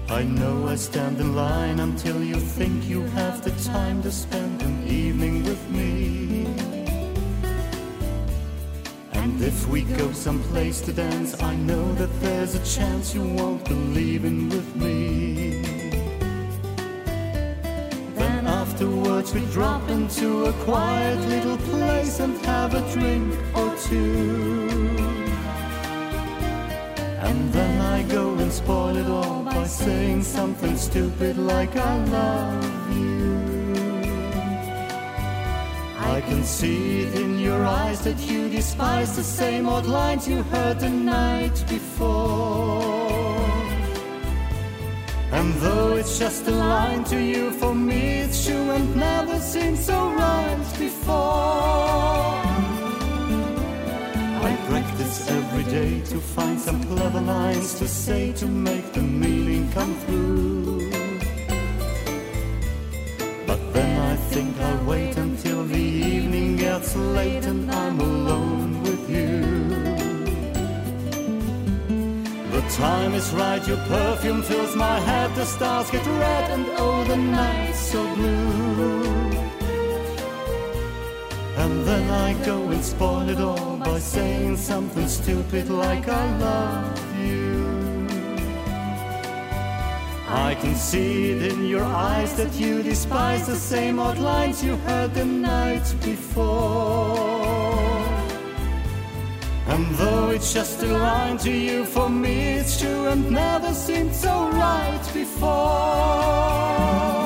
I know I stand in line until you think you have the time to spend an evening with me. And if we go someplace to dance, I know that there's a chance you won't believe in with me. Then afterwards we drop into a quiet little place and have a drink or two. And then I go and spoil it all by saying something stupid like I love you. I can see it in your eyes that you despise the same old lines you heard the night before. And though it's just a line to you, for me it's true and never seemed so right before. I practice every day to find some clever lines to say to make the meaning come through. But then I think I'll wait until the evening gets late and I'm alone with you. The time is right, your perfume fills my head, the stars get red and oh, the night's so blue. And then I go and spoil it all by saying something stupid like I love you. I can see it in your eyes that you despise the same old lines you heard the night before. And though it's just a line to you, for me it's true and never seemed so right before.